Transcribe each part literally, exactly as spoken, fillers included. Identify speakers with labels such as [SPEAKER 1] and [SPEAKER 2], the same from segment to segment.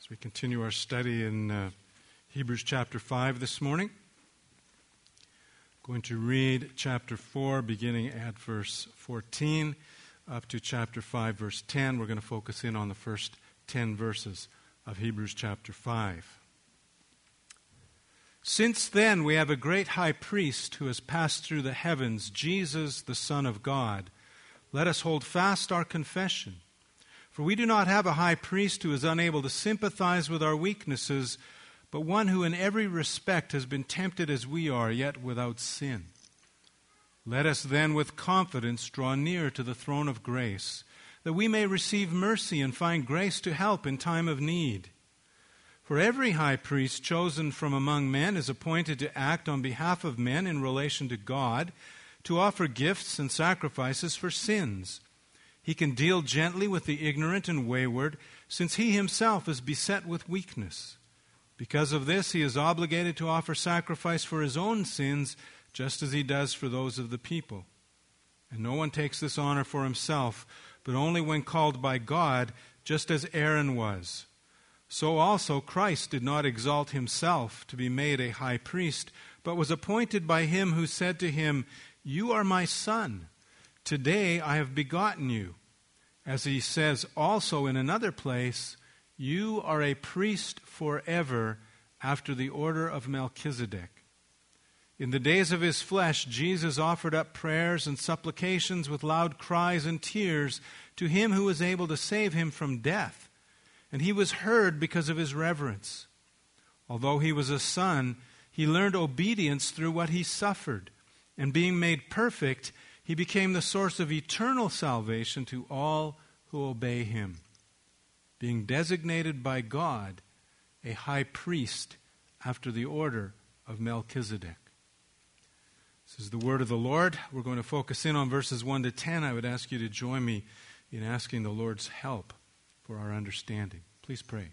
[SPEAKER 1] We continue our study in uh, Hebrews chapter five this morning. I'm going to read chapter four, beginning at verse fourteen, up to chapter five, verse ten. We're going to focus in on the first ten verses of Hebrews chapter five. Since then we have a great high priest who has passed through the heavens, Jesus, the Son of God. Let us hold fast our confession. For we do not have a high priest who is unable to sympathize with our weaknesses, but one who in every respect has been tempted as we are, yet without sin. Let us then with confidence draw near to the throne of grace, that we may receive mercy and find grace to help in time of need. For every high priest chosen from among men is appointed to act on behalf of men in relation to God, to offer gifts and sacrifices for sins. He can deal gently with the ignorant and wayward, since he himself is beset with weakness. Because of this, he is obligated to offer sacrifice for his own sins, just as he does for those of the people. And no one takes this honor for himself, but only when called by God, just as Aaron was. So also Christ did not exalt himself to be made a high priest, but was appointed by him who said to him, "You are my son. Today I have begotten you." As he says also in another place, "You are a priest forever after the order of Melchizedek." In the days of his flesh, Jesus offered up prayers and supplications with loud cries and tears to him who was able to save him from death. And he was heard because of his reverence. Although he was a son, he learned obedience through what he suffered. And being made perfect, he became the source of eternal salvation to all who obey him, being designated by God a high priest after the order of Melchizedek. This is the word of the Lord. We're going to focus in on verses one to ten. I would ask you to join me in asking the Lord's help for our understanding. Please pray.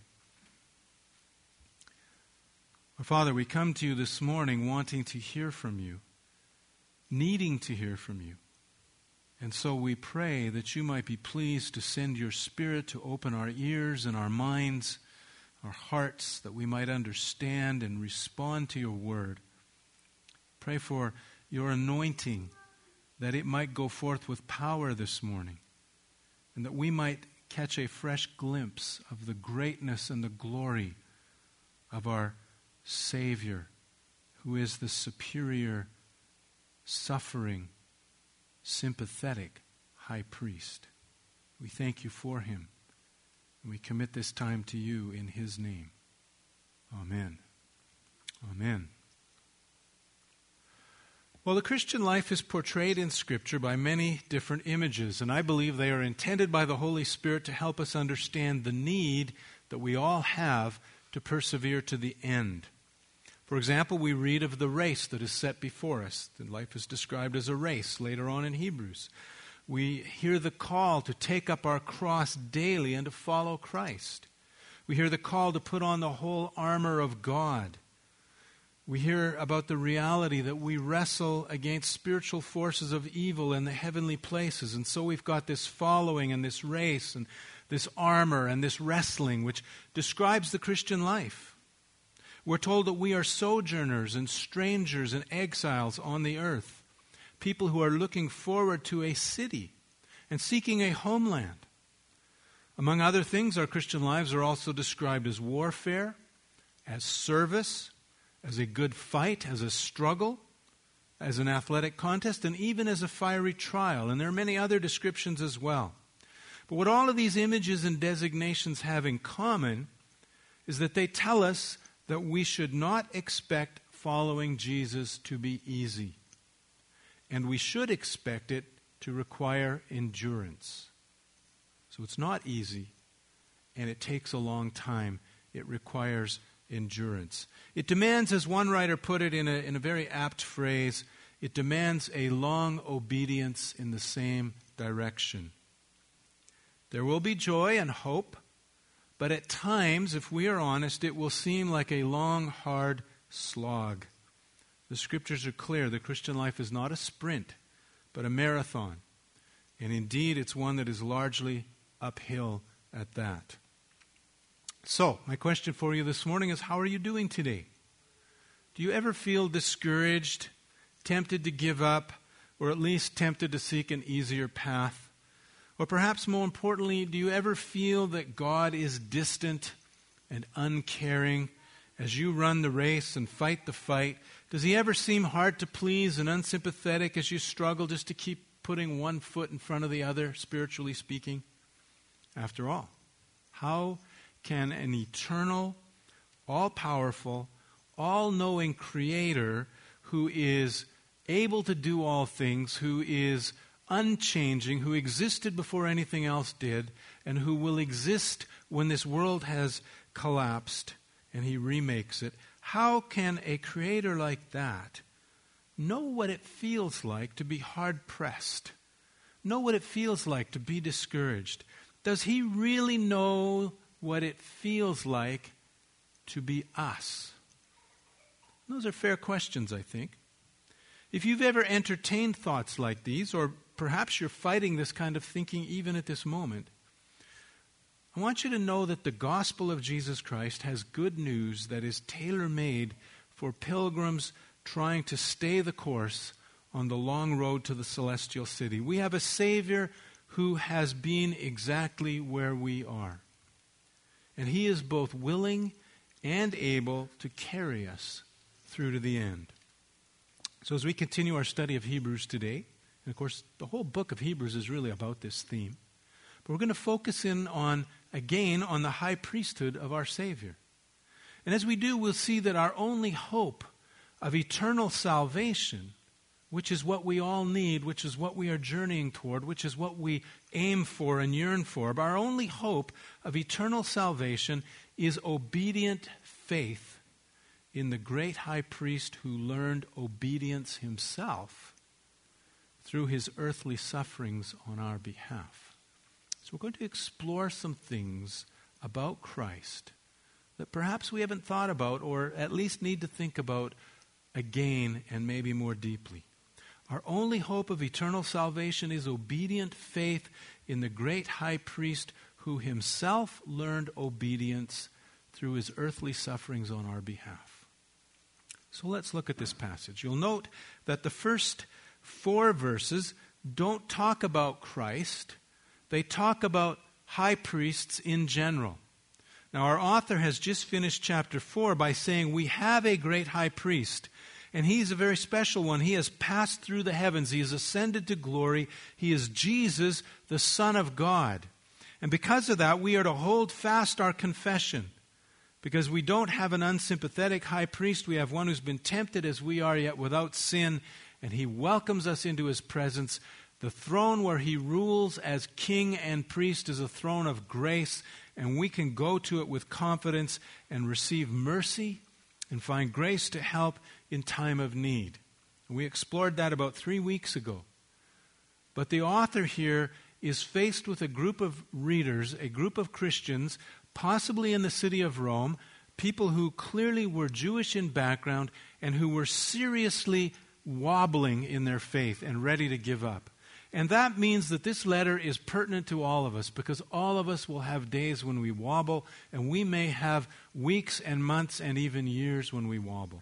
[SPEAKER 1] Our Father, we come to you this morning wanting to hear from you, needing to hear from you. And so we pray that you might be pleased to send your Spirit to open our ears and our minds, our hearts, that we might understand and respond to your word. Pray for your anointing, that it might go forth with power this morning, and that we might catch a fresh glimpse of the greatness and the glory of our Savior, who is the superior, suffering, sympathetic high priest. We thank you for him, and we commit this time to you in his name. Amen. Amen. Well, the Christian life is portrayed in Scripture by many different images, and I believe they are intended by the Holy Spirit to help us understand the need that we all have to persevere to the end. For example, we read of the race that is set before us. The life is described as a race later on in Hebrews. We hear the call to take up our cross daily and to follow Christ. We hear the call to put on the whole armor of God. We hear about the reality that we wrestle against spiritual forces of evil in the heavenly places. And so we've got this following and this race and this armor and this wrestling, which describes the Christian life. We're told that we are sojourners and strangers and exiles on the earth, people who are looking forward to a city and seeking a homeland. Among other things, our Christian lives are also described as warfare, as service, as a good fight, as a struggle, as an athletic contest, and even as a fiery trial. And there are many other descriptions as well. But what all of these images and designations have in common is that they tell us that we should not expect following Jesus to be easy. And we should expect it to require endurance. So it's not easy, and it takes a long time. It requires endurance. It demands, as one writer put it in a, in a very apt phrase, it demands a long obedience in the same direction. There will be joy and hope, but at times, if we are honest, it will seem like a long, hard slog. The Scriptures are clear. The Christian life is not a sprint, but a marathon. And indeed, it's one that is largely uphill at that. So, my question for you this morning is, how are you doing today? Do you ever feel discouraged, tempted to give up, or at least tempted to seek an easier path? Or perhaps more importantly, do you ever feel that God is distant and uncaring as you run the race and fight the fight? Does he ever seem hard to please and unsympathetic as you struggle just to keep putting one foot in front of the other, spiritually speaking? After all, how can an eternal, all-powerful, all-knowing Creator who is able to do all things, who is unchanging, who existed before anything else did, and who will exist when this world has collapsed and he remakes it, how can a Creator like that know what it feels like to be hard-pressed? Know what it feels like to be discouraged? Does he really know what it feels like to be us? Those are fair questions, I think. If you've ever entertained thoughts like these, or perhaps you're fighting this kind of thinking even at this moment, I want you to know that the gospel of Jesus Christ has good news that is tailor-made for pilgrims trying to stay the course on the long road to the celestial city. We have a Savior who has been exactly where we are. And he is both willing and able to carry us through to the end. So as we continue our study of Hebrews today, and of course the whole book of Hebrews is really about this theme, but we're going to focus in on, again, on the high priesthood of our Savior. And as we do, we'll see that our only hope of eternal salvation, which is what we all need, which is what we are journeying toward, which is what we aim for and yearn for, but our only hope of eternal salvation is obedient faith in the great high priest who learned obedience himself through his earthly sufferings on our behalf. So we're going to explore some things about Christ that perhaps we haven't thought about, or at least need to think about again and maybe more deeply. Our only hope of eternal salvation is obedient faith in the great high priest who himself learned obedience through his earthly sufferings on our behalf. So let's look at this passage. You'll note that the first four verses don't talk about Christ. They talk about high priests in general. Now, our author has just finished chapter four by saying we have a great high priest, and he's a very special one. He has passed through the heavens. He has ascended to glory. He is Jesus, the Son of God. And because of that, we are to hold fast our confession. Because we don't have an unsympathetic high priest. We have one who's been tempted as we are, yet without sin. And he welcomes us into his presence. The throne where he rules as king and priest is a throne of grace. And we can go to it with confidence and receive mercy and find grace to help in time of need. We explored that about three weeks ago. But the author here is faced with a group of readers, a group of Christians, possibly in the city of Rome, people who clearly were Jewish in background and who were seriously wobbling in their faith and ready to give up. And that means that this letter is pertinent to all of us, because all of us will have days when we wobble, and we may have weeks and months and even years when we wobble.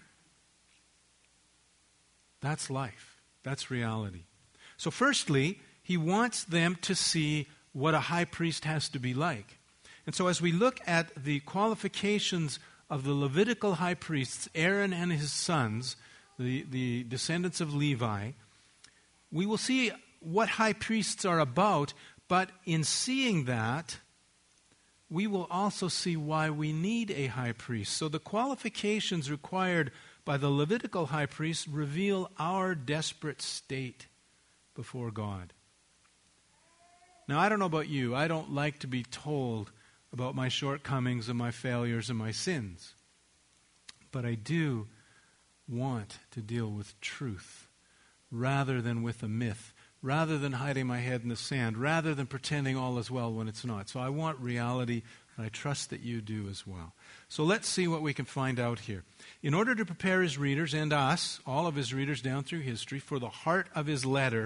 [SPEAKER 1] That's life. That's reality. So firstly, he wants them to see what a high priest has to be like. And so as we look at the qualifications of the Levitical high priests, Aaron and his sons, the, the descendants of Levi, we will see what high priests are about, but in seeing that, we will also see why we need a high priest. So the qualifications required by the Levitical high priest reveal our desperate state before God. Now, I don't know about you. I don't like to be told about my shortcomings and my failures and my sins. But I do want to deal with truth rather than with a myth, rather than hiding my head in the sand, rather than pretending all is well when it's not. So I want reality, and I trust that you do as well. So let's see what we can find out here. In order to prepare his readers and us, all of his readers down through history, for the heart of his letter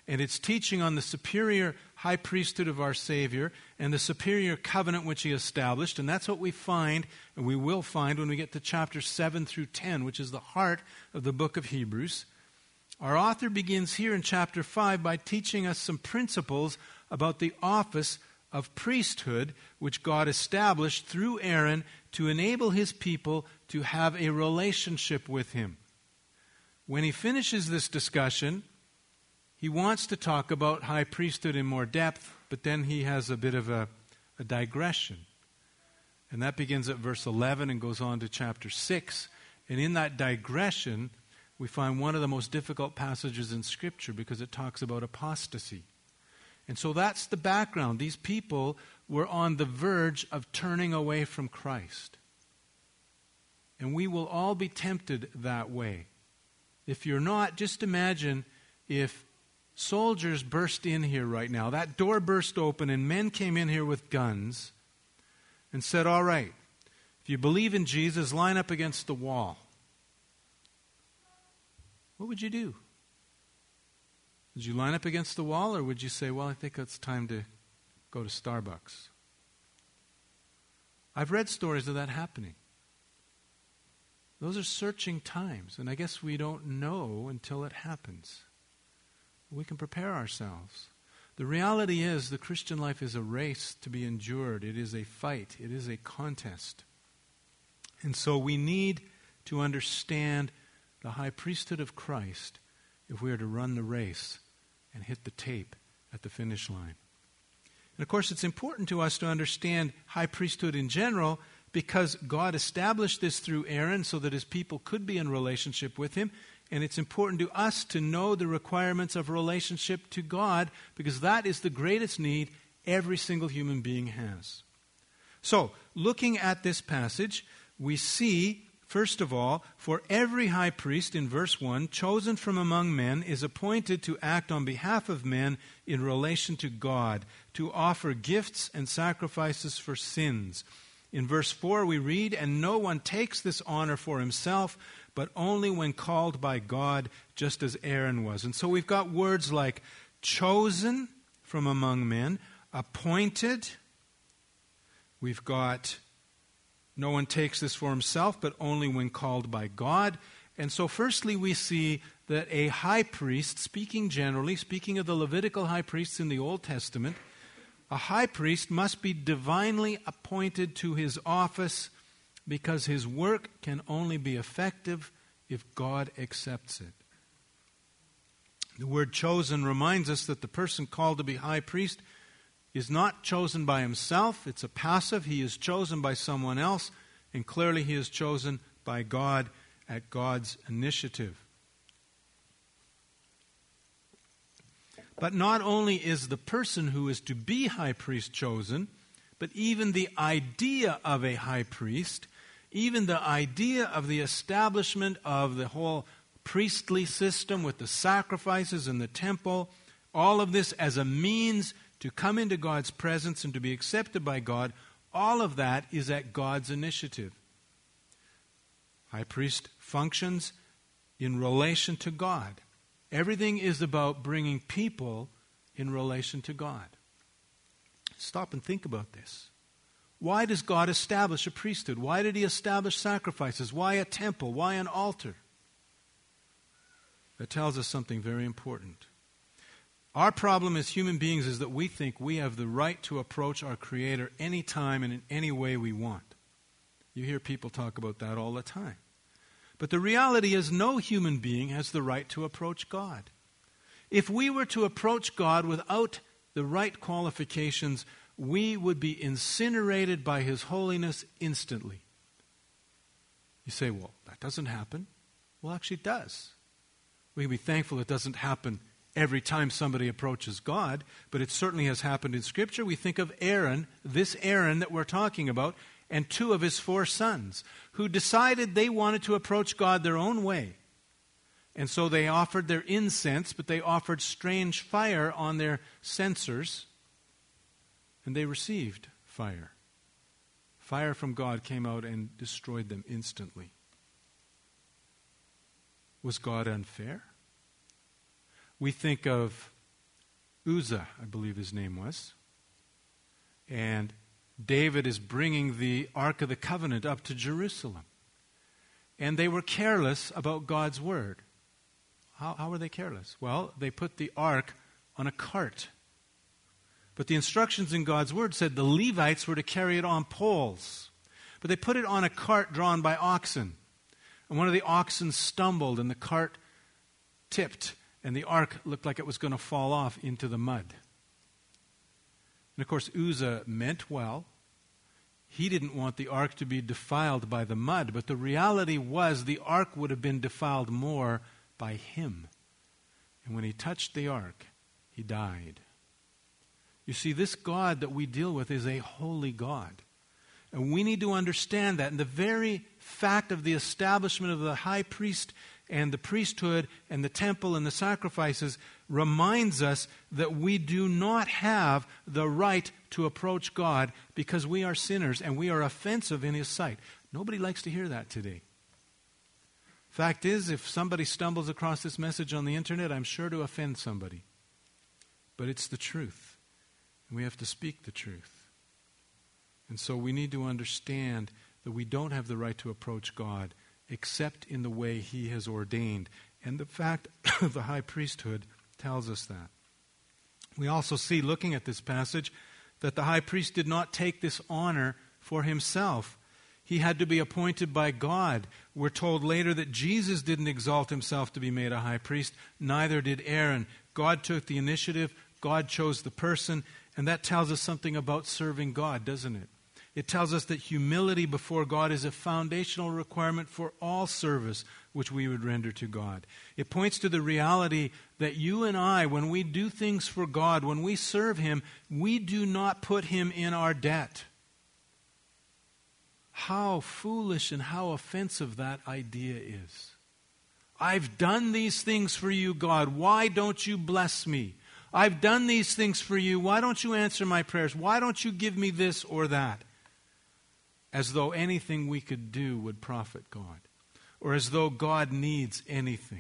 [SPEAKER 1] and it's teaching on the superior high priesthood of our Savior and the superior covenant which he established. And that's what we find, and we will find when we get to chapter seven through ten, which is the heart of the book of Hebrews. Our author begins here in chapter five by teaching us some principles about the office of priesthood, which God established through Aaron to enable his people to have a relationship with him. When he finishes this discussion, he wants to talk about high priesthood in more depth, but then he has a bit of a, a digression. And that begins at verse eleven and goes on to chapter six. And in that digression, we find one of the most difficult passages in Scripture because it talks about apostasy. And so that's the background. These people were on the verge of turning away from Christ. And we will all be tempted that way. If you're not, just imagine if soldiers burst in here right now. That door burst open and men came in here with guns and said, all right, if you believe in Jesus, line up against the wall. What would you do? Would you line up against the wall, or would you say, well, I think it's time to go to Starbucks? I've read stories of that happening. Those are searching times, and I guess we don't know until it happens. We can prepare ourselves. The reality is the Christian life is a race to be endured. It is a fight. It is a contest. And so we need to understand the high priesthood of Christ if we are to run the race and hit the tape at the finish line. And of course, it's important to us to understand high priesthood in general because God established this through Aaron so that his people could be in relationship with him. And it's important to us to know the requirements of relationship to God because that is the greatest need every single human being has. So, looking at this passage, we see, first of all, for every high priest in verse one, chosen from among men, is appointed to act on behalf of men in relation to God, to offer gifts and sacrifices for sins. In verse four we read, and no one takes this honor for himself, but only when called by God, just as Aaron was. And so we've got words like chosen from among men, appointed. We've got no one takes this for himself, but only when called by God. And so firstly we see that a high priest, speaking generally, speaking of the Levitical high priests in the Old Testament, a high priest must be divinely appointed to his office because his work can only be effective if God accepts it. The word chosen reminds us that the person called to be high priest is not chosen by himself. It's a passive. He is chosen by someone else, and clearly he is chosen by God at God's initiative. But not only is the person who is to be high priest chosen, but even the idea of a high priest, even the idea of the establishment of the whole priestly system with the sacrifices in the temple, all of this as a means to come into God's presence and to be accepted by God, all of that is at God's initiative. High priest functions in relation to God. Everything is about bringing people in relation to God. Stop and think about this. Why does God establish a priesthood? Why did he establish sacrifices? Why a temple? Why an altar? That tells us something very important. Our problem as human beings is that we think we have the right to approach our Creator anytime and in any way we want. You hear people talk about that all the time. But the reality is no human being has the right to approach God. If we were to approach God without the right qualifications, we would be incinerated by His holiness instantly. You say, well, that doesn't happen. Well, actually it does. We can be thankful it doesn't happen every time somebody approaches God, but it certainly has happened in Scripture. We think of Aaron, this Aaron that we're talking about, and two of his four sons, who decided they wanted to approach God their own way. And so they offered their incense, but they offered strange fire on their censers, and they received fire. Fire from God came out and destroyed them instantly. Was God unfair? We think of Uzzah, I believe his name was. And David is bringing the Ark of the Covenant up to Jerusalem. And they were careless about God's word. How, how were they careless? Well, they put the Ark on a cart. But the instructions in God's word said the Levites were to carry it on poles. But they put it on a cart drawn by oxen. And one of the oxen stumbled and the cart tipped. And the ark looked like it was going to fall off into the mud. And of course, Uzzah meant well. He didn't want the ark to be defiled by the mud. But the reality was the ark would have been defiled more by him. And when he touched the ark, he died. You see, this God that we deal with is a holy God. And we need to understand that. And the very fact of the establishment of the high priest and the priesthood and the temple and the sacrifices reminds us that we do not have the right to approach God because we are sinners and we are offensive in His sight. Nobody likes to hear that today. Fact is, if somebody stumbles across this message on the internet, I'm sure to offend somebody. But it's the truth. And we have to speak the truth. And so we need to understand that we don't have the right to approach God except in the way He has ordained. And the fact of the high priesthood tells us that. We also see, looking at this passage, that the high priest did not take this honor for himself. He had to be appointed by God. We're told later that Jesus didn't exalt himself to be made a high priest, neither did Aaron. God took the initiative, God chose the person, and that tells us something about serving God, doesn't it? It tells us that humility before God is a foundational requirement for all service which we would render to God. It points to the reality that you and I, when we do things for God, when we serve Him, we do not put Him in our debt. How foolish and how offensive that idea is. I've done these things for you, God. Why don't you bless me? I've done these things for you. Why don't you answer my prayers? Why don't you give me this or that? As though anything we could do would profit God, or as though God needs anything.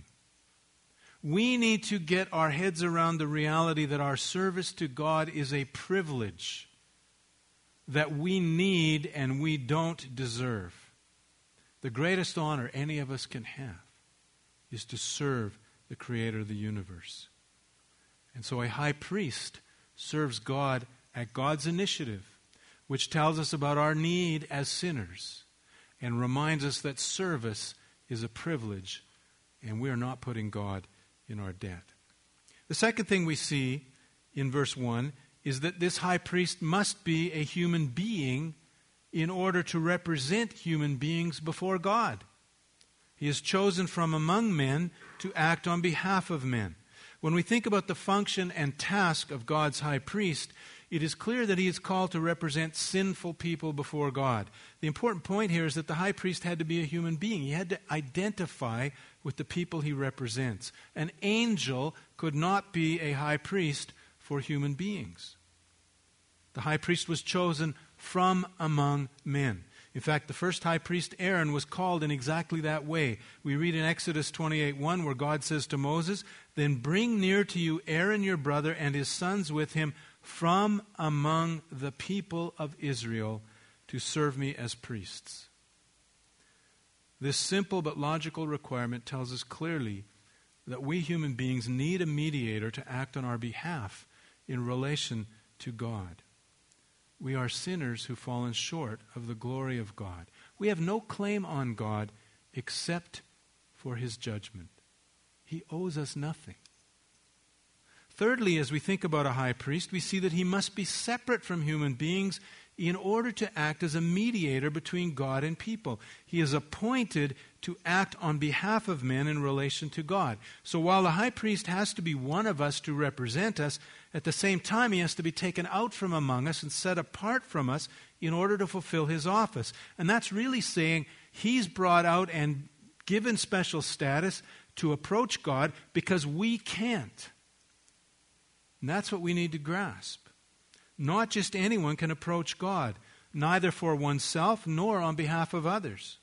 [SPEAKER 1] We need to get our heads around the reality that our service to God is a privilege that we need and we don't deserve. The greatest honor any of us can have is to serve the Creator of the universe. And so a high priest serves God at God's initiative, which tells us about our need as sinners and reminds us that service is a privilege and we are not putting God in our debt. The second thing we see in verse one is that this high priest must be a human being in order to represent human beings before God. He is chosen from among men to act on behalf of men. When we think about the function and task of God's high priest, it is clear that he is called to represent sinful people before God. The important point here is that the high priest had to be a human being. He had to identify with the people he represents. An angel could not be a high priest for human beings. The high priest was chosen from among men. In fact, the first high priest, Aaron, was called in exactly that way. We read in Exodus twenty-eight one where God says to Moses, "Then bring near to you Aaron your brother and his sons with him from among the people of Israel to serve me as priests." This simple but logical requirement tells us clearly that we human beings need a mediator to act on our behalf in relation to God. We are sinners who've fallen short of the glory of God. We have no claim on God except for His judgment. He owes us nothing. Thirdly, as we think about a high priest, we see that he must be separate from human beings in order to act as a mediator between God and people. He is appointed to act on behalf of men in relation to God. So while the high priest has to be one of us to represent us, at the same time he has to be taken out from among us and set apart from us in order to fulfill his office. And that's really saying he's brought out and given special status to approach God because we can't. And that's what we need to grasp. Not just anyone can approach God, neither for oneself nor on behalf of others.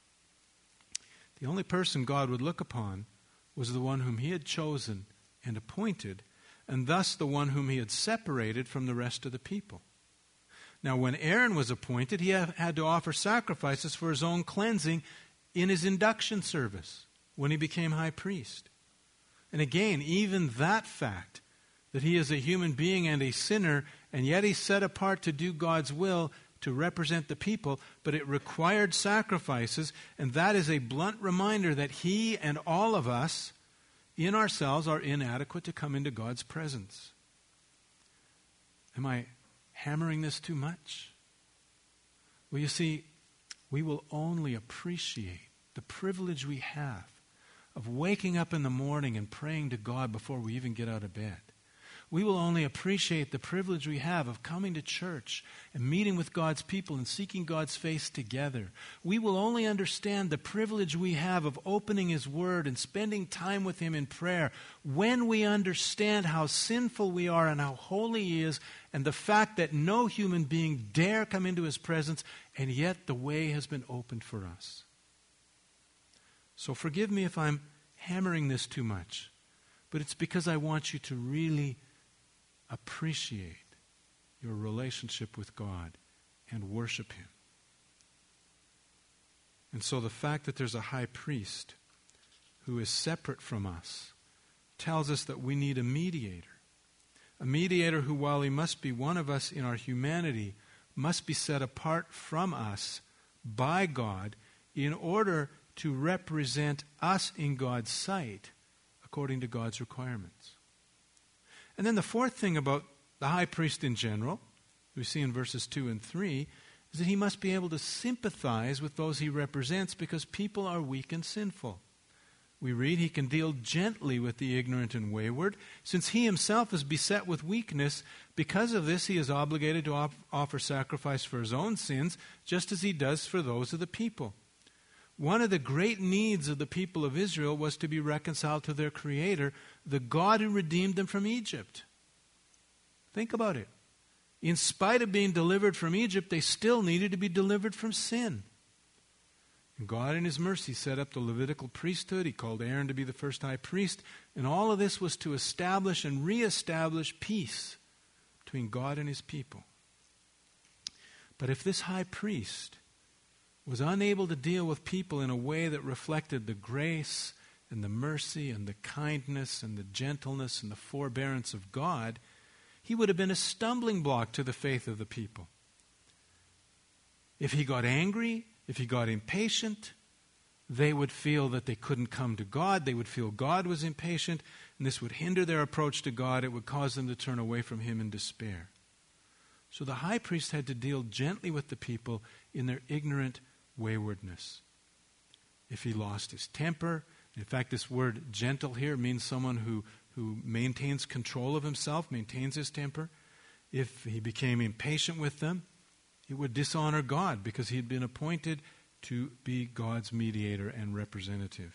[SPEAKER 1] The only person God would look upon was the one whom He had chosen and appointed and thus the one whom he had separated from the rest of the people. Now, when Aaron was appointed, he had to offer sacrifices for his own cleansing in his induction service when he became high priest. And again, even that fact, that he is a human being and a sinner, and yet he's set apart to do God's will, to represent the people, but it required sacrifices, and that is a blunt reminder that he and all of us in ourselves are inadequate to come into God's presence. Am I hammering this too much? Well, you see, we will only appreciate the privilege we have of waking up in the morning and praying to God before we even get out of bed. We will only appreciate the privilege we have of coming to church and meeting with God's people and seeking God's face together. We will only understand the privilege we have of opening His Word and spending time with Him in prayer when we understand how sinful we are and how holy He is, and the fact that no human being dare come into His presence, and yet the way has been opened for us. So forgive me if I'm hammering this too much, but it's because I want you to really appreciate your relationship with God and worship Him. And so the fact that there's a high priest who is separate from us tells us that we need a mediator. A mediator who, while he must be one of us in our humanity, must be set apart from us by God in order to represent us in God's sight according to God's requirements. And then the fourth thing about the high priest in general, we see in verses two and three, is that he must be able to sympathize with those he represents because people are weak and sinful. We read he can deal gently with the ignorant and wayward. Since he himself is beset with weakness, because of this he is obligated to op- offer sacrifice for his own sins, just as he does for those of the people. One of the great needs of the people of Israel was to be reconciled to their Creator, the God who redeemed them from Egypt. Think about it. In spite of being delivered from Egypt, they still needed to be delivered from sin. And God in His mercy set up the Levitical priesthood. He called Aaron to be the first high priest. And all of this was to establish and reestablish peace between God and His people. But if this high priest was unable to deal with people in a way that reflected the grace and the mercy and the kindness and the gentleness and the forbearance of God, he would have been a stumbling block to the faith of the people. If he got angry, if he got impatient, they would feel that they couldn't come to God. They would feel God was impatient, and this would hinder their approach to God. It would cause them to turn away from Him in despair. So the high priest had to deal gently with the people in their ignorant waywardness. If he lost his temper, in fact, this word gentle here means someone who, who maintains control of himself, maintains his temper. If he became impatient with them, it would dishonor God because he had been appointed to be God's mediator and representative.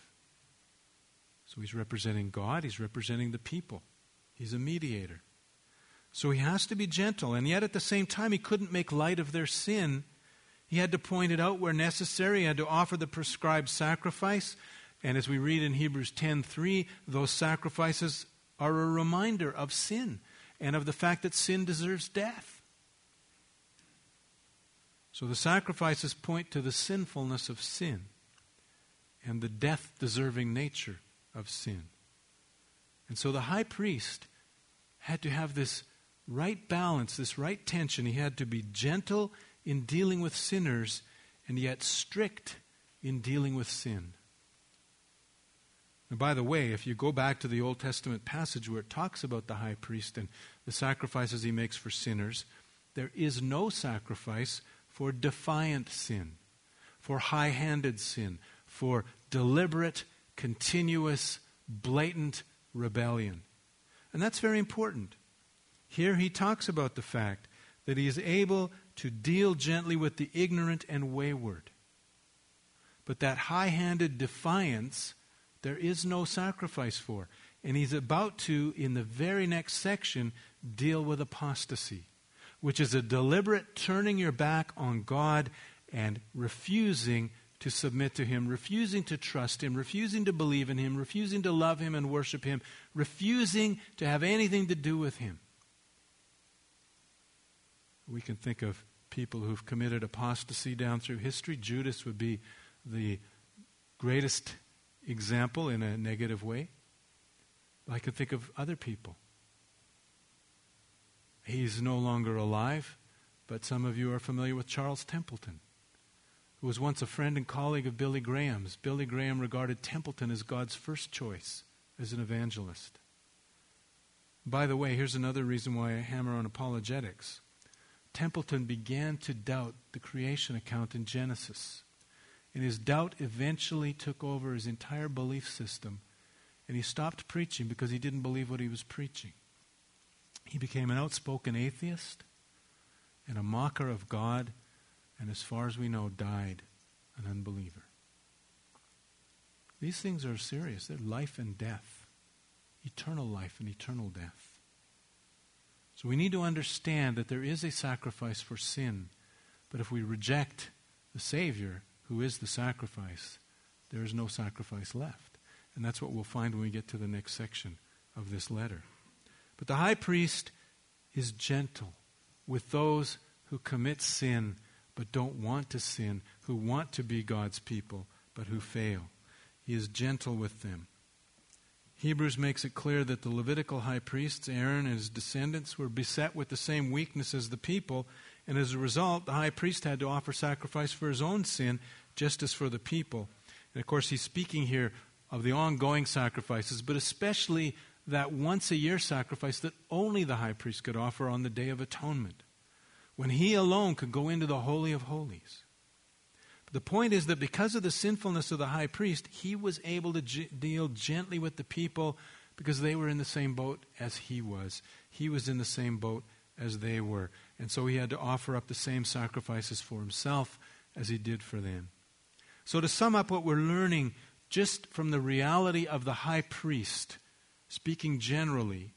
[SPEAKER 1] So he's representing God, he's representing the people. He's a mediator. So he has to be gentle, and yet at the same time he couldn't make light of their sin. He had to point it out where necessary. He had to offer the prescribed sacrifice. And as we read in Hebrews ten three, those sacrifices are a reminder of sin and of the fact that sin deserves death. So the sacrifices point to the sinfulness of sin and the death-deserving nature of sin. And so the high priest had to have this right balance, this right tension. He had to be gentle in dealing with sinners, and yet strict in dealing with sin. And by the way, if you go back to the Old Testament passage where it talks about the high priest and the sacrifices he makes for sinners, there is no sacrifice for defiant sin, for high-handed sin, for deliberate, continuous, blatant rebellion. And that's very important. Here he talks about the fact that he is able to deal gently with the ignorant and wayward. But that high-handed defiance, there is no sacrifice for. And he's about to, in the very next section, deal with apostasy, which is a deliberate turning your back on God and refusing to submit to him, refusing to trust him, refusing to believe in him, refusing to love him and worship him, refusing to have anything to do with him. We can think of people who've committed apostasy down through history. Judas would be the greatest example in a negative way. I could think of other people. He's no longer alive, but some of you are familiar with Charles Templeton, who was once a friend and colleague of Billy Graham's. Billy Graham regarded Templeton as God's first choice as an evangelist. By the way, here's another reason why I hammer on apologetics. Templeton began to doubt the creation account in Genesis. And his doubt eventually took over his entire belief system. And he stopped preaching because he didn't believe what he was preaching. He became an outspoken atheist and a mocker of God, and as far as we know, died an unbeliever. These things are serious. They're life and death. Eternal life and eternal death. So we need to understand that there is a sacrifice for sin, but if we reject the Savior, who is the sacrifice, there is no sacrifice left. And that's what we'll find when we get to the next section of this letter. But the high priest is gentle with those who commit sin but don't want to sin, who want to be God's people but who fail. He is gentle with them. Hebrews makes it clear that the Levitical high priests, Aaron and his descendants, were beset with the same weakness as the people, and as a result, the high priest had to offer sacrifice for his own sin, just as for the people. And of course, he's speaking here of the ongoing sacrifices, but especially that once-a-year sacrifice that only the high priest could offer on the Day of Atonement, when he alone could go into the Holy of Holies. But the point is that because of the sinfulness of the high priest, he was able to g- deal gently with the people because they were in the same boat as he was. He was in the same boat as they were. And so he had to offer up the same sacrifices for himself as he did for them. So to sum up what we're learning just from the reality of the high priest, speaking generally,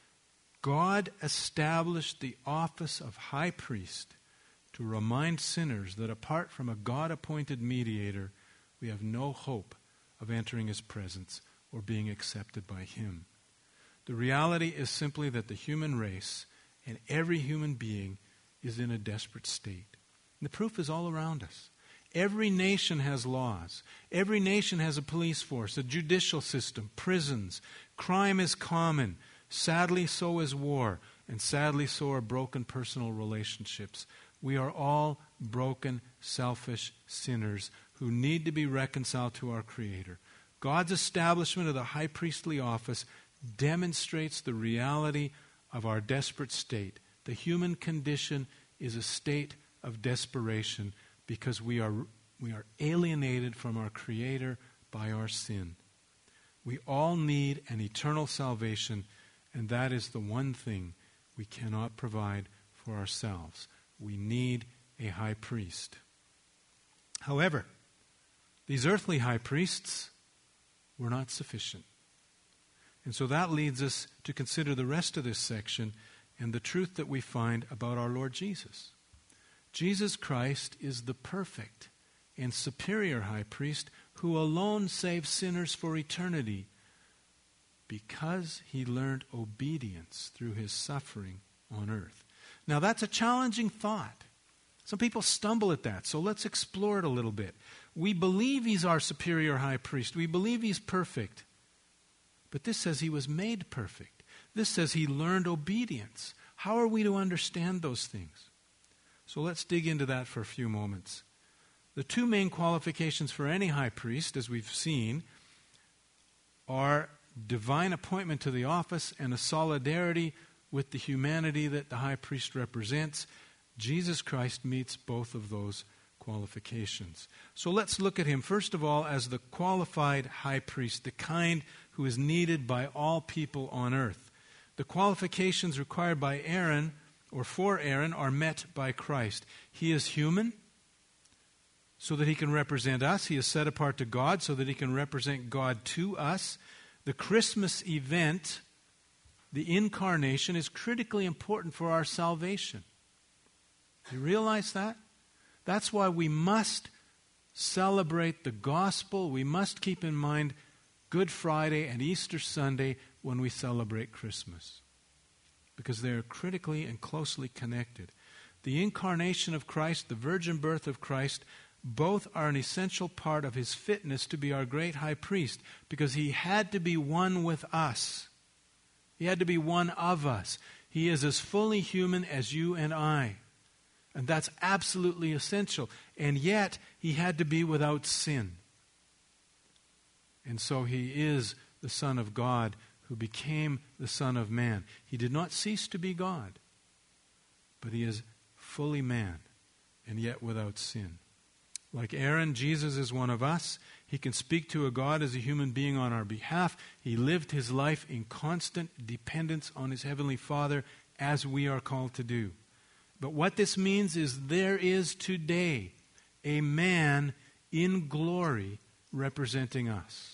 [SPEAKER 1] God established the office of high priest to remind sinners that apart from a God-appointed mediator, we have no hope of entering his presence or being accepted by him. The reality is simply that the human race and every human being is in a desperate state. And the proof is all around us. Every nation has laws. Every nation has a police force, a judicial system, prisons. Crime is common. Sadly, so is war. And sadly, so are broken personal relationships. We are all broken, selfish sinners who need to be reconciled to our Creator. God's establishment of the high priestly office demonstrates the reality of our desperate state. The human condition is a state of desperation because we are, we are alienated from our Creator by our sin. We all need an eternal salvation, and that is the one thing we cannot provide for ourselves. We need a high priest. However, these earthly high priests were not sufficient. And so that leads us to consider the rest of this section and the truth that we find about our Lord Jesus. Jesus Christ is the perfect and superior high priest who alone saves sinners for eternity because he learned obedience through his suffering on earth. Now that's a challenging thought. Some people stumble at that, so let's explore it a little bit. We believe he's our superior high priest. We believe he's perfect. But this says he was made perfect. This says he learned obedience. How are we to understand those things? So let's dig into that for a few moments. The two main qualifications for any high priest, as we've seen, are divine appointment to the office and a solidarity with the humanity that the high priest represents. Jesus Christ meets both of those qualifications. So let's look at him, first of all, as the qualified high priest, the kind who is needed by all people on earth. The qualifications required by Aaron, or for Aaron, are met by Christ. He is human, so that he can represent us. He is set apart to God, so that he can represent God to us. The Christmas event, the incarnation, is critically important for our salvation. You realize that? That's why we must celebrate the gospel, we must keep in mind Good Friday and Easter Sunday when we celebrate Christmas, because they are critically and closely connected. The incarnation of Christ, the virgin birth of Christ, both are an essential part of his fitness to be our great high priest, because he had to be one with us. He had to be one of us. He is as fully human as you and I. And that's absolutely essential. And yet, he had to be without sin. And so he is the Son of God who became the Son of Man. He did not cease to be God, but he is fully man and yet without sin. Like Aaron, Jesus is one of us. He can speak to a God as a human being on our behalf. He lived his life in constant dependence on his heavenly Father, as we are called to do. But what this means is there is today a man in glory representing us.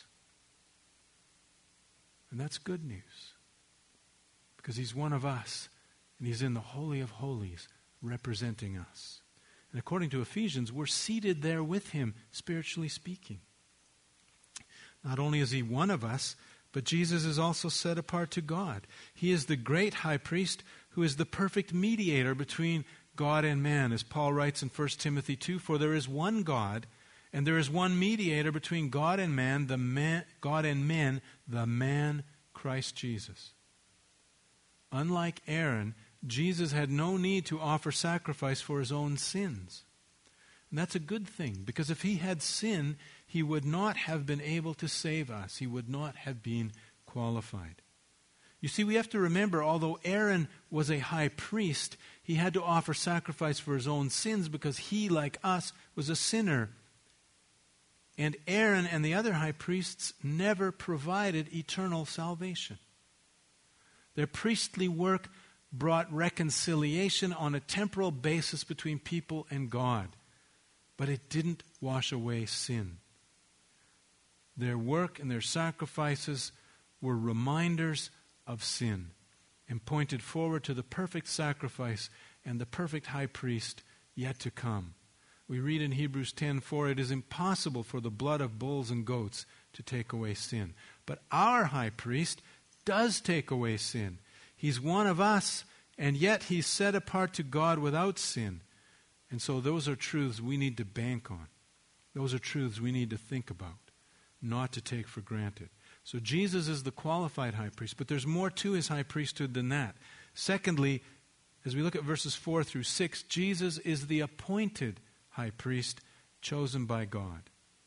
[SPEAKER 1] And that's good news, because he's one of us, and he's in the Holy of Holies representing us. And according to Ephesians, we're seated there with him, spiritually speaking. Not only is he one of us, but Jesus is also set apart to God. He is the great high priest who is the perfect mediator between God and man. As Paul writes in First Timothy two, for there is one God, and there is one mediator between God and man, the man, God and men, the man Christ Jesus. Unlike Aaron, Jesus had no need to offer sacrifice for his own sins. And that's a good thing, because if he had sinned, he would not have been able to save us. He would not have been qualified. You see, we have to remember, although Aaron was a high priest, he had to offer sacrifice for his own sins because he, like us, was a sinner. And Aaron and the other high priests never provided eternal salvation. Their priestly work brought reconciliation on a temporal basis between people and God, but it didn't wash away sin. Their work and their sacrifices were reminders of sin and pointed forward to the perfect sacrifice and the perfect high priest yet to come. We read in Hebrews ten four, it is impossible for the blood of bulls and goats to take away sin. But our high priest does take away sin. He's one of us, and yet he's set apart to God without sin. And so those are truths we need to bank on. Those are truths we need to think about, not to take for granted. So Jesus is the qualified high priest, but there's more to his high priesthood than that. Secondly, as we look at verses four through six, Jesus is the appointed high priest chosen by God.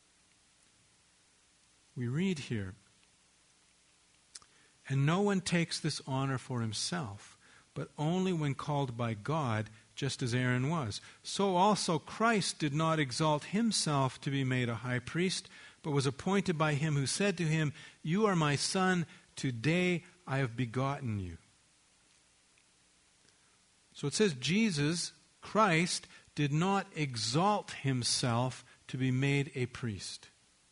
[SPEAKER 1] We read here, and no one takes this honor for himself, but only when called by God, just as Aaron was. So also Christ did not exalt himself to be made a high priest, but was appointed by him who said to him, you are my son, today I have begotten you. So it says Jesus, Christ, did not exalt himself to be made a priest.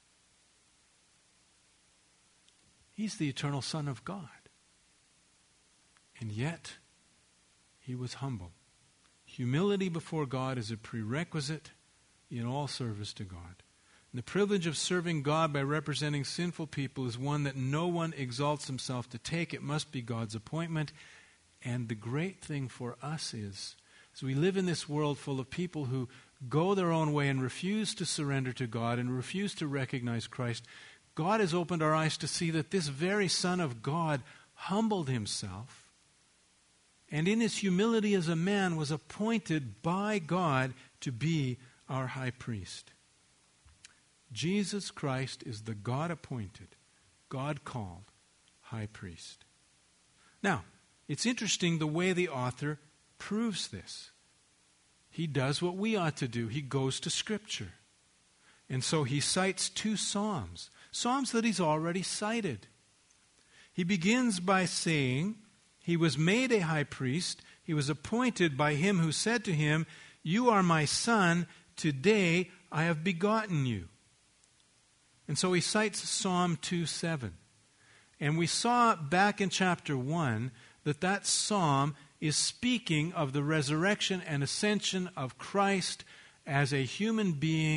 [SPEAKER 1] He's the eternal Son of God. And yet, he was humble. Humility before God is a prerequisite in all service to God. And the privilege of serving God by representing sinful people is one that no one exalts himself to take. It must be God's appointment. And the great thing for us is, as we live in this world full of people who go their own way and refuse to surrender to God and refuse to recognize Christ, God has opened our eyes to see that this very Son of God humbled himself, and in his humility as a man was appointed by God to be our high priest. Jesus Christ is the God-appointed, God-called high priest. Now, it's interesting the way the author proves this. He does what we ought to do. He goes to Scripture. And so he cites two Psalms, Psalms that he's already cited. He begins by saying, he was made a high priest. He was appointed by him who said to him, you are my son, today I have begotten you. And so he cites Psalm two seven. And we saw back in chapter one that that psalm is speaking of the resurrection and ascension of Christ as a human being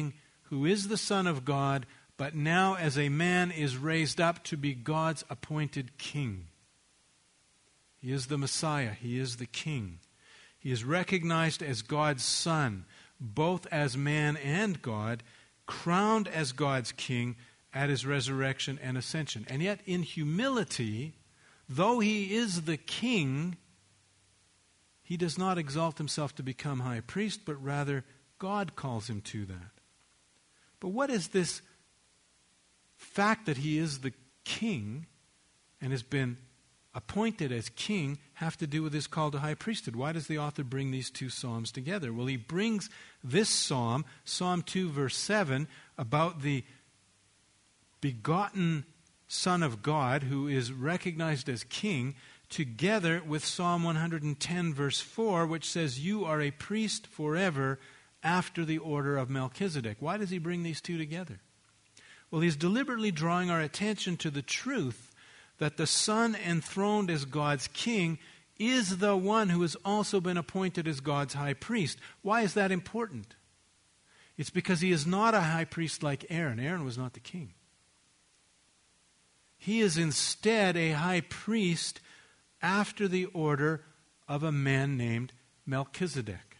[SPEAKER 1] who is the Son of God, but now as a man is raised up to be God's appointed king. He is the Messiah. He is the king. He is recognized as God's Son, both as man and God, crowned as God's king at his resurrection and ascension. And yet in humility, though he is the king, he does not exalt himself to become high priest, but rather God calls him to that. But what is this fact that he is the king and has been appointed as king have to do with his call to high priesthood? Why does the author bring these two psalms together? Well, he brings this psalm, Psalm two, verse seven, about the begotten Son of God who is recognized as king, together with Psalm one hundred ten, verse four, which says, "You are a priest forever after the order of Melchizedek." Why does he bring these two together? Well, he's deliberately drawing our attention to the truth that the Son enthroned as God's king is the one who has also been appointed as God's high priest. Why is that important? It's because he is not a high priest like Aaron. Aaron was not the king. He is instead a high priest after the order of a man named Melchizedek.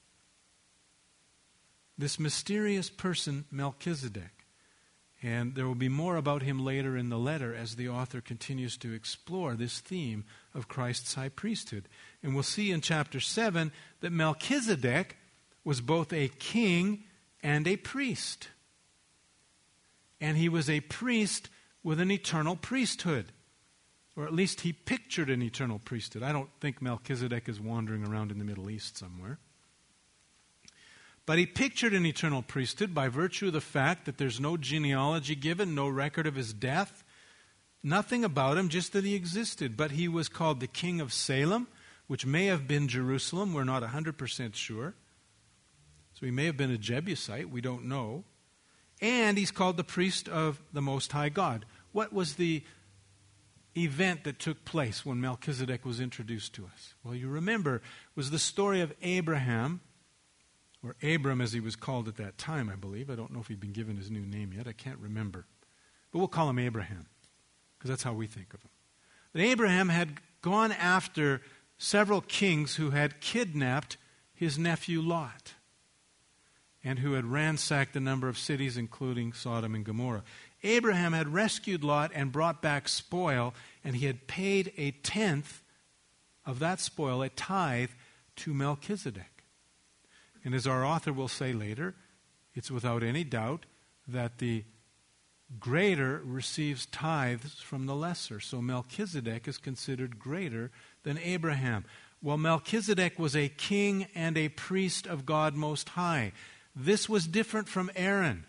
[SPEAKER 1] This mysterious person, Melchizedek. And there will be more about him later in the letter as the author continues to explore this theme of Christ's high priesthood. And we'll see in chapter seven that Melchizedek was both a king and a priest. And he was a priest with an eternal priesthood. Or at least he pictured an eternal priesthood. I don't think Melchizedek is wandering around in the Middle East somewhere. But he pictured an eternal priesthood by virtue of the fact that there's no genealogy given, no record of his death, nothing about him, just that he existed. But he was called the King of Salem, which may have been Jerusalem. We're not one hundred percent sure. So he may have been a Jebusite. We don't know. And he's called the priest of the Most High God. What was the event that took place when Melchizedek was introduced to us? Well, you remember, it was the story of Abraham, or Abram as he was called at that time, I believe. I don't know if he'd been given his new name yet. I can't remember. But we'll call him Abraham, because that's how we think of him. But Abraham had gone after several kings who had kidnapped his nephew Lot, and who had ransacked a number of cities, including Sodom and Gomorrah. Abraham had rescued Lot and brought back spoil, and he had paid a tenth of that spoil, a tithe, to Melchizedek. And as our author will say later, it's without any doubt that the greater receives tithes from the lesser. So Melchizedek is considered greater than Abraham. Well, Melchizedek was a king and a priest of God Most High. This was different from Aaron.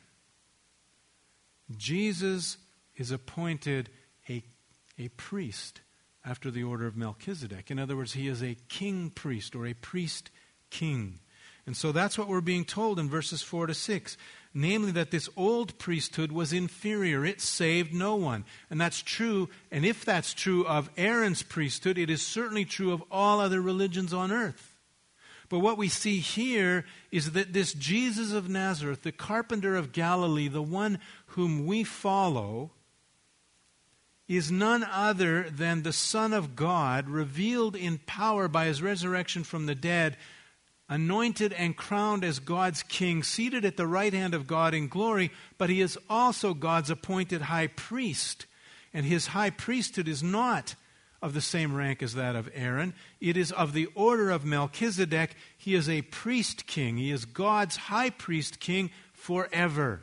[SPEAKER 1] Jesus is appointed a, a priest after the order of Melchizedek. In other words, he is a king priest or a priest king. And so that's what we're being told in verses four to six. Namely, that this old priesthood was inferior. It saved no one. And that's true. And if that's true of Aaron's priesthood, it is certainly true of all other religions on earth. But what we see here is that this Jesus of Nazareth, the carpenter of Galilee, the one whom we follow, is none other than the Son of God, revealed in power by his resurrection from the dead, anointed and crowned as God's king, seated at the right hand of God in glory, but he is also God's appointed high priest. And his high priesthood is not of the same rank as that of Aaron. It is of the order of Melchizedek. He is a priest king. He is God's high priest king forever.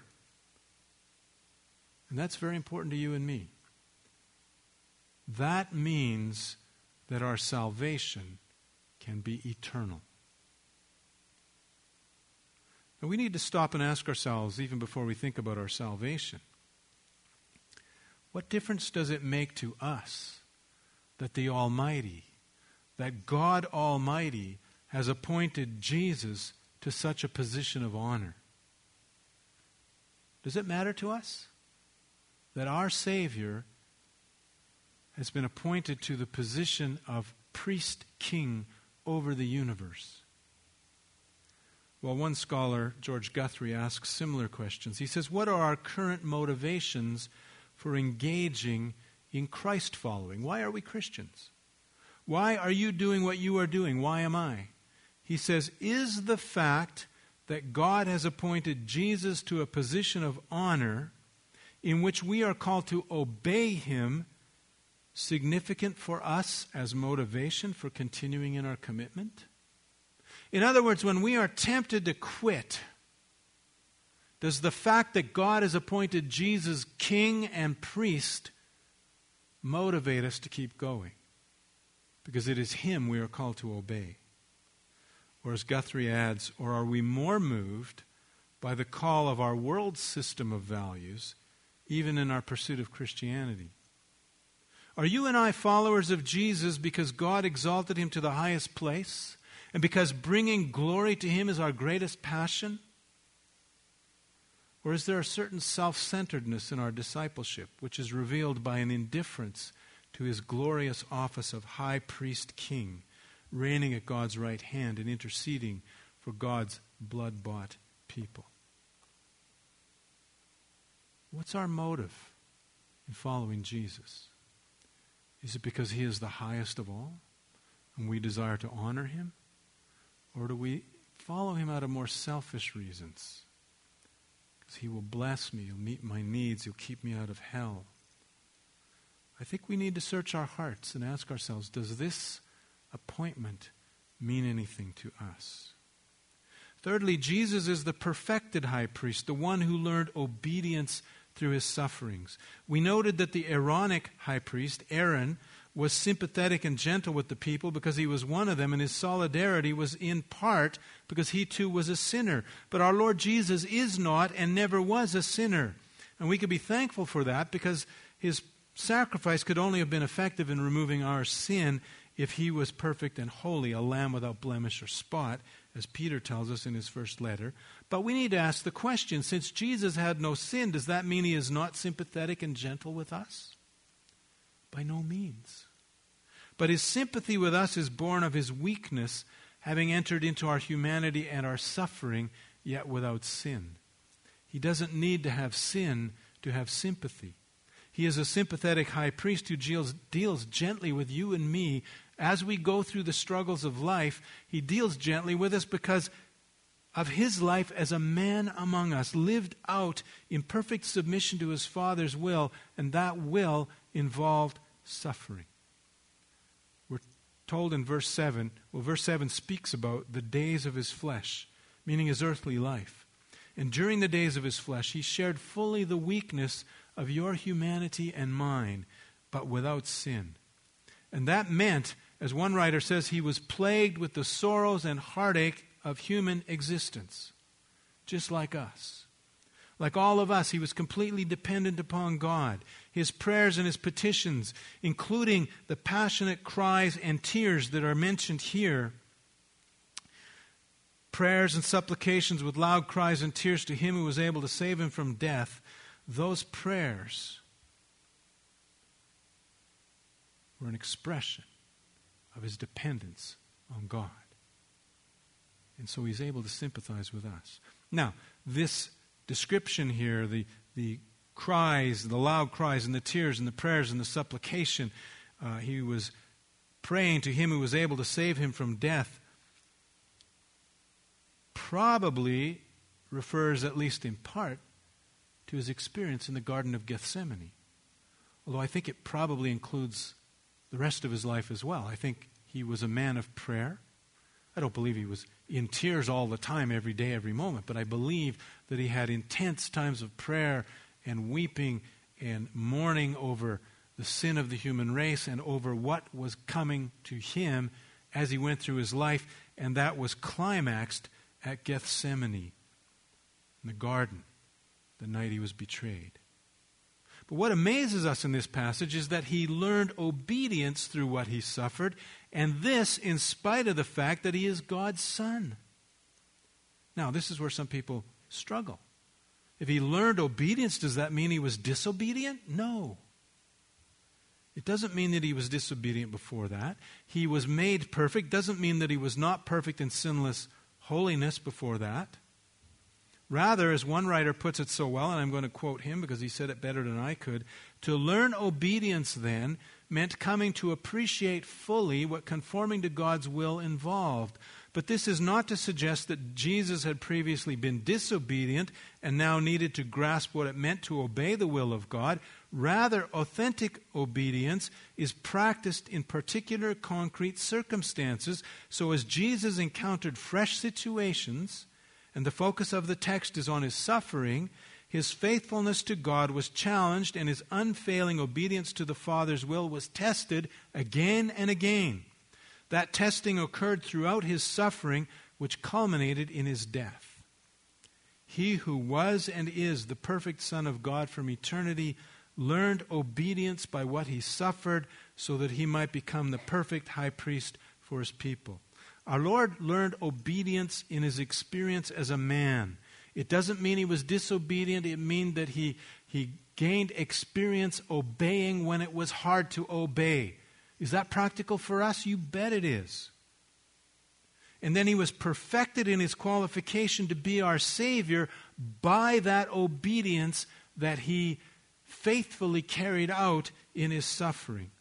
[SPEAKER 1] And that's very important to you and me. That means that our salvation can be eternal. Now we need to stop and ask ourselves, even before we think about our salvation, what difference does it make to us that the Almighty, that God Almighty has appointed Jesus to such a position of honor? Does it matter to us that our Savior has been appointed to the position of priest king over the universe? Well, one scholar, George Guthrie, asks similar questions. He says, what are our current motivations for engaging in Christ following? Why are we Christians? Why are you doing what you are doing? Why am I? He says, is the fact that God has appointed Jesus to a position of honor in which we are called to obey him significant for us as motivation for continuing in our commitment? In other words, when we are tempted to quit, does the fact that God has appointed Jesus king and priest motivate us to keep going? Because it is him we are called to obey. Or as Guthrie adds, or are we more moved by the call of our world system of values, even in our pursuit of Christianity? Are you and I followers of Jesus because God exalted him to the highest place, and because bringing glory to him is our greatest passion? Or is there a certain self-centeredness in our discipleship, which is revealed by an indifference to his glorious office of high priest king, reigning at God's right hand and interceding for God's blood-bought people? What's our motive in following Jesus? Is it because he is the highest of all and we desire to honor him? Or do we follow him out of more selfish reasons? Because he will bless me, he'll meet my needs, he'll keep me out of hell. I think we need to search our hearts and ask ourselves, does this appointment mean anything to us? Thirdly, Jesus is the perfected high priest, the one who learned obedience through his sufferings. We noted that the Aaronic high priest, Aaron, was sympathetic and gentle with the people because he was one of them, and his solidarity was in part because he too was a sinner. But our Lord Jesus is not and never was a sinner. And we could be thankful for that, because his sacrifice could only have been effective in removing our sin if he was perfect and holy, a lamb without blemish or spot, as Peter tells us in his first letter. But we need to ask the question, since Jesus had no sin, does that mean he is not sympathetic and gentle with us? By no means. But his sympathy with us is born of his weakness, having entered into our humanity and our suffering, yet without sin. He doesn't need to have sin to have sympathy. He is a sympathetic high priest who deals, deals gently with you and me as we go through the struggles of life. He deals gently with us because of his life as a man among us, lived out in perfect submission to his Father's will, and that will involved suffering. We're told in verse seven, well, verse seven speaks about the days of his flesh, meaning his earthly life. And during the days of his flesh, he shared fully the weakness of your humanity and mine, but without sin. And that meant, as one writer says, he was plagued with the sorrows and heartache of human existence, just like us. Like all of us, he was completely dependent upon God. His prayers and his petitions, including the passionate cries and tears that are mentioned here, prayers and supplications with loud cries and tears to him who was able to save him from death, those prayers were an expression of his dependence on God. And so he's able to sympathize with us. Now, this description here, the, the cries, the loud cries and the tears and the prayers and the supplication, uh, he was praying to him who was able to save him from death, probably refers, at least in part, to his experience in the Garden of Gethsemane. Although I think it probably includes the rest of his life as well. I think he was a man of prayer. I don't believe he was in tears all the time, every day, every moment, but I believe that he had intense times of prayer and weeping and mourning over the sin of the human race and over what was coming to him as he went through his life, and that was climaxed at Gethsemane, in the garden, the night he was betrayed. But what amazes us in this passage is that he learned obedience through what he suffered, and this in spite of the fact that he is God's son. Now, this is where some people struggle. If he learned obedience, does that mean he was disobedient? No. It doesn't mean that he was disobedient before that. He was made perfect. Doesn't mean that he was not perfect and sinless, holiness before that. Rather, as one writer puts it so well, and I'm going to quote him because he said it better than I could, to learn obedience then meant coming to appreciate fully what conforming to God's will involved. But this is not to suggest that Jesus had previously been disobedient and now needed to grasp what it meant to obey the will of God. Rather, authentic obedience is practiced in particular concrete circumstances. So as Jesus encountered fresh situations, and the focus of the text is on his suffering, his faithfulness to God was challenged and his unfailing obedience to the Father's will was tested again and again. That testing occurred throughout his suffering, which culminated in his death. He who was and is the perfect Son of God from eternity learned obedience by what he suffered so that he might become the perfect high priest for his people. Our Lord learned obedience in his experience as a man. It doesn't mean he was disobedient. It means that he, he gained experience obeying when it was hard to obey. Is that practical for us? You bet it is. And then he was perfected in his qualification to be our Savior by that obedience that he faithfully carried out in his suffering.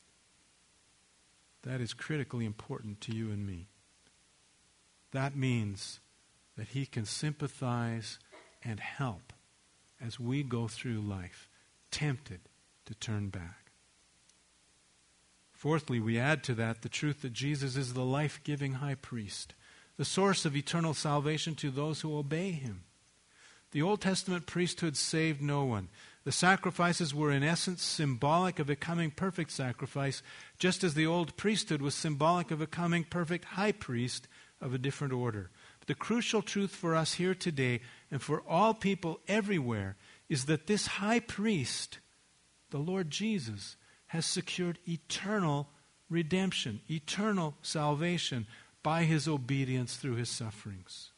[SPEAKER 1] That is critically important to you and me. That means that he can sympathize and help as we go through life, tempted to turn back. Fourthly, we add to that the truth that Jesus is the life-giving high priest, the source of eternal salvation to those who obey him. The Old Testament priesthood saved no one. The sacrifices were in essence symbolic of a coming perfect sacrifice, just as the old priesthood was symbolic of a coming perfect high priest of a different order. But the crucial truth for us here today and for all people everywhere is that this high priest, the Lord Jesus, has secured eternal redemption, eternal salvation by his obedience through his sufferings.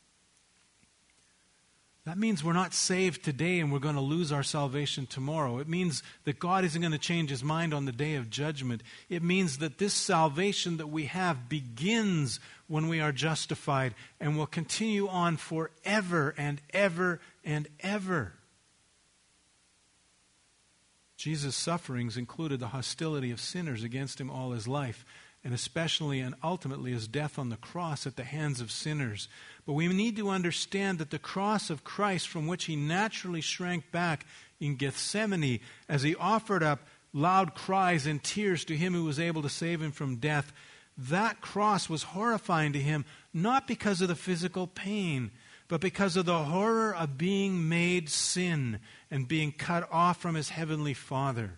[SPEAKER 1] That means we're not saved today and we're going to lose our salvation tomorrow. It means that God isn't going to change his mind on the day of judgment. It means that this salvation that we have begins when we are justified and will continue on forever and ever and ever. Jesus' sufferings included the hostility of sinners against him all his life, and especially and ultimately his death on the cross at the hands of sinners. But we need to understand that the cross of Christ, from which he naturally shrank back in Gethsemane as he offered up loud cries and tears to him who was able to save him from death, that cross was horrifying to him, not because of the physical pain, but because of the horror of being made sin and being cut off from his heavenly Father.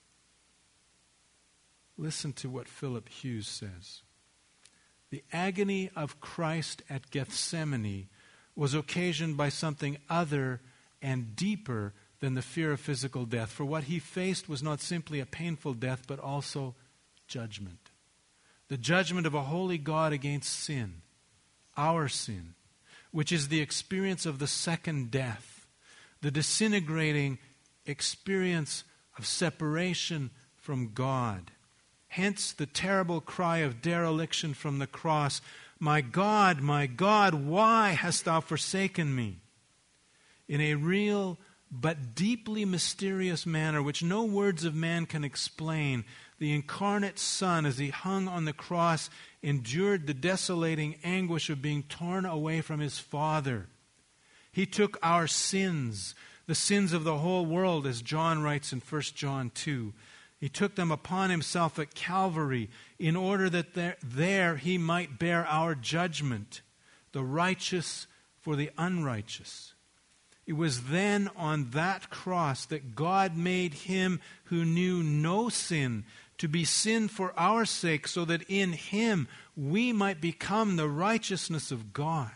[SPEAKER 1] Listen to what Philip Hughes says. The agony of Christ at Gethsemane was occasioned by something other and deeper than the fear of physical death. For what he faced was not simply a painful death, but also judgment. The judgment of a holy God against sin, our sin, which is the experience of the second death, the disintegrating experience of separation from God. Hence the terrible cry of dereliction from the cross, "My God, my God, why hast thou forsaken me?" In a real but deeply mysterious manner, which no words of man can explain, the incarnate Son, as he hung on the cross, endured the desolating anguish of being torn away from his Father. He took our sins, the sins of the whole world, as John writes in First John two. He took them upon himself at Calvary in order that there, there he might bear our judgment, the righteous for the unrighteous. It was then on that cross that God made him who knew no sin to be sin for our sake, so that in him we might become the righteousness of God.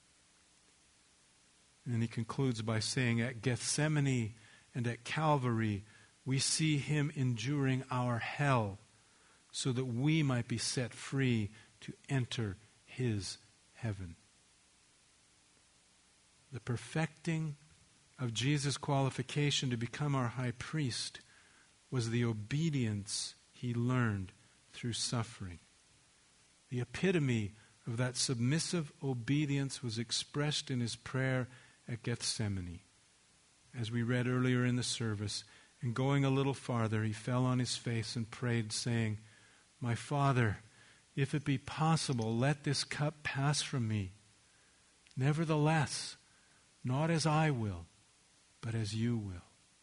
[SPEAKER 1] And he concludes by saying, at Gethsemane and at Calvary, we see him enduring our hell so that we might be set free to enter his heaven. The perfecting of Jesus' qualification to become our high priest was the obedience he learned through suffering. The epitome of that submissive obedience was expressed in his prayer at Gethsemane. As we read earlier in the service, and going a little farther, he fell on his face and prayed, saying, "My Father, if it be possible, let this cup pass from me. Nevertheless, not as I will, but as you will."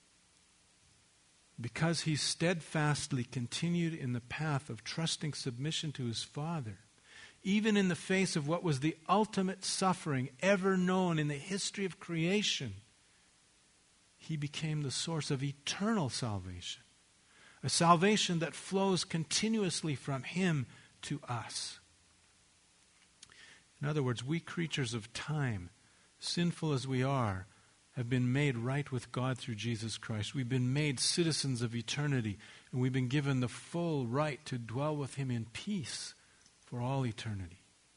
[SPEAKER 1] Because he steadfastly continued in the path of trusting submission to his Father, even in the face of what was the ultimate suffering ever known in the history of creation, he became the source of eternal salvation, a salvation that flows continuously from him to us. In other words, we creatures of time, sinful as we are, have been made right with God through Jesus Christ. We've been made citizens of eternity, and we've been given the full right to dwell with him in peace for all eternity.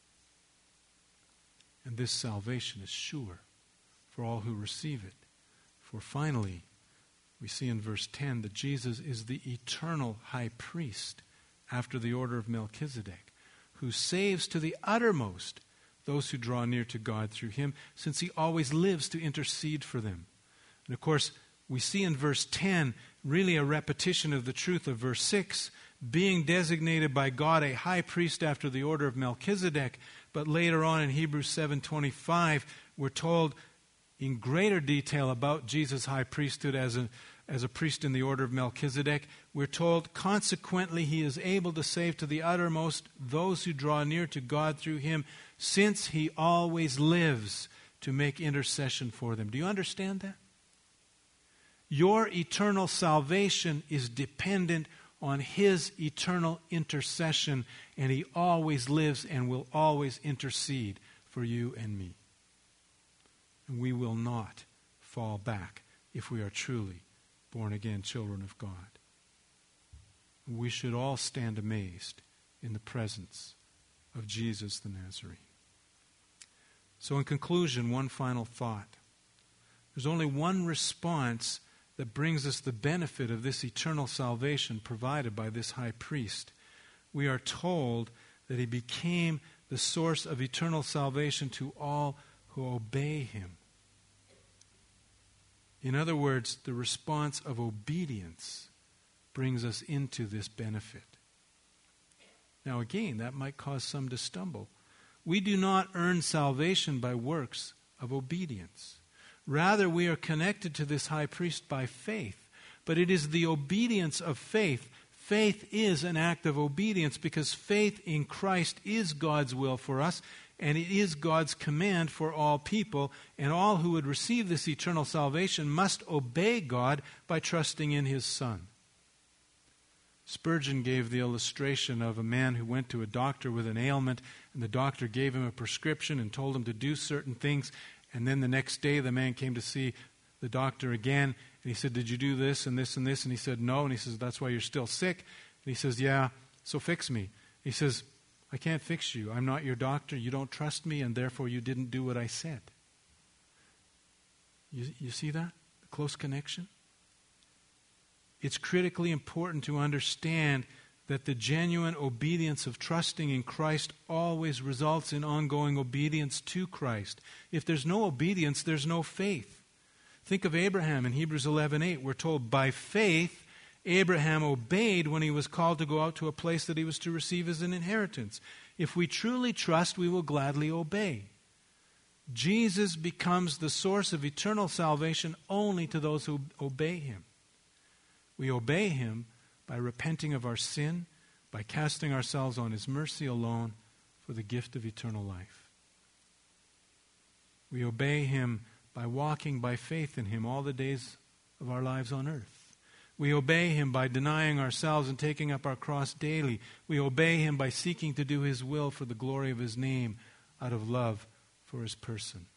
[SPEAKER 1] And this salvation is sure for all who receive it. For finally, we see in verse ten that Jesus is the eternal high priest after the order of Melchizedek, who saves to the uttermost those who draw near to God through him, since he always lives to intercede for them. And of course, we see in verse ten really a repetition of the truth of verse six, being designated by God a high priest after the order of Melchizedek. But later on in Hebrews seven twenty-five, we're told in greater detail about Jesus' high priesthood as a, as a priest in the order of Melchizedek. We're told, consequently, he is able to save to the uttermost those who draw near to God through him, since he always lives to make intercession for them. Do you understand that? Your eternal salvation is dependent on his eternal intercession, and he always lives and will always intercede for you and me. And we will not fall back if we are truly born-again children of God. We should all stand amazed in the presence of Jesus the Nazarene. So in conclusion, one final thought. There's only one response that brings us the benefit of this eternal salvation provided by this high priest. We are told that he became the source of eternal salvation to all who obey him. In other words, the response of obedience brings us into this benefit. Now again, that might cause some to stumble. We do not earn salvation by works of obedience. Rather, we are connected to this high priest by faith. But it is the obedience of faith. Faith is an act of obedience because faith in Christ is God's will for us, and it is God's command for all people, and all who would receive this eternal salvation must obey God by trusting in his Son. Spurgeon gave the illustration of a man who went to a doctor with an ailment, and the doctor gave him a prescription and told him to do certain things, and then the next day the man came to see the doctor again, and he said, "Did you do this and this and this?" And he said, "No." And he says, "That's why you're still sick." And he says, "Yeah, so fix me." He says, "I can't fix you. I'm not your doctor. You don't trust me, and therefore you didn't do what I said." You, you see that? The close connection? It's critically important to understand that the genuine obedience of trusting in Christ always results in ongoing obedience to Christ. If there's no obedience, there's no faith. Think of Abraham in Hebrews eleven eight. We're told, by faith, Abraham obeyed when he was called to go out to a place that he was to receive as an inheritance. If we truly trust, we will gladly obey. Jesus becomes the source of eternal salvation only to those who obey him. We obey him by repenting of our sin, by casting ourselves on his mercy alone for the gift of eternal life. We obey him by walking by faith in him all the days of our lives on earth. We obey him by denying ourselves and taking up our cross daily. We obey him by seeking to do his will for the glory of his name out of love for his person.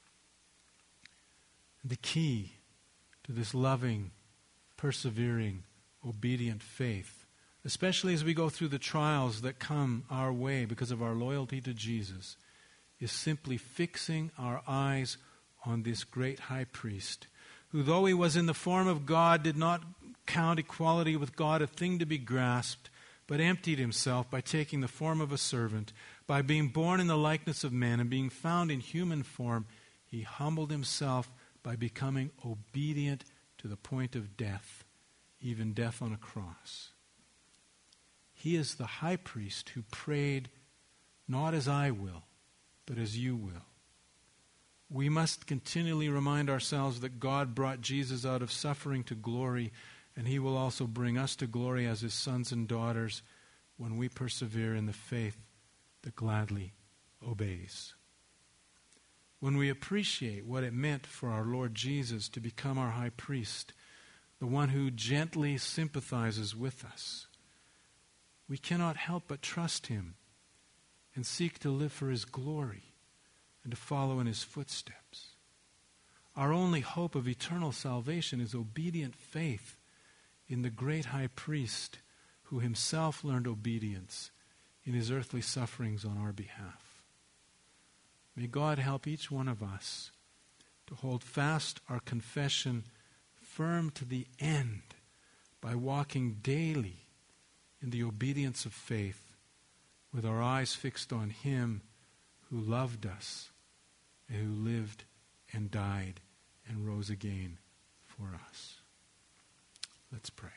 [SPEAKER 1] The key to this loving, persevering, obedient faith, especially as we go through the trials that come our way because of our loyalty to Jesus, is simply fixing our eyes on this great high priest, who, though he was in the form of God, did not count equality with God a thing to be grasped, but emptied himself by taking the form of a servant, by being born in the likeness of man and being found in human form, he humbled himself by becoming obedient to the point of death, even death on a cross. He is the high priest who prayed, not as I will, but as you will. We must continually remind ourselves that God brought Jesus out of suffering to glory, and he will also bring us to glory as his sons and daughters when we persevere in the faith that gladly obeys. When we appreciate what it meant for our Lord Jesus to become our high priest, the one who gently sympathizes with us, we cannot help but trust him and seek to live for his glory and to follow in his footsteps. Our only hope of eternal salvation is obedient faith in the great high priest who himself learned obedience in his earthly sufferings on our behalf. May God help each one of us to hold fast our confession firm to the end by walking daily in the obedience of faith with our eyes fixed on him who loved us and who lived and died and rose again for us. Let's pray.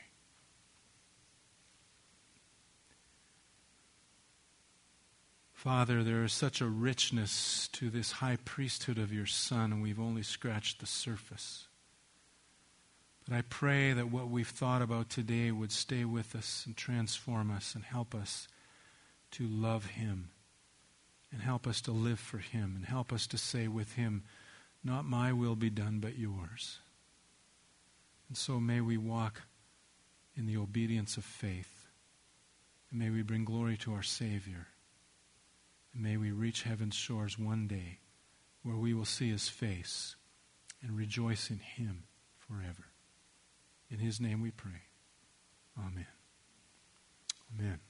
[SPEAKER 1] Father, there is such a richness to this high priesthood of your Son, and we've only scratched the surface. But I pray that what we've thought about today would stay with us and transform us and help us to love him and help us to live for him and help us to say with him, not my will be done, but yours. And so may we walk in the obedience of faith. And may we bring glory to our Savior. And may we reach heaven's shores one day where we will see his face and rejoice in him forever. In his name we pray. Amen. Amen.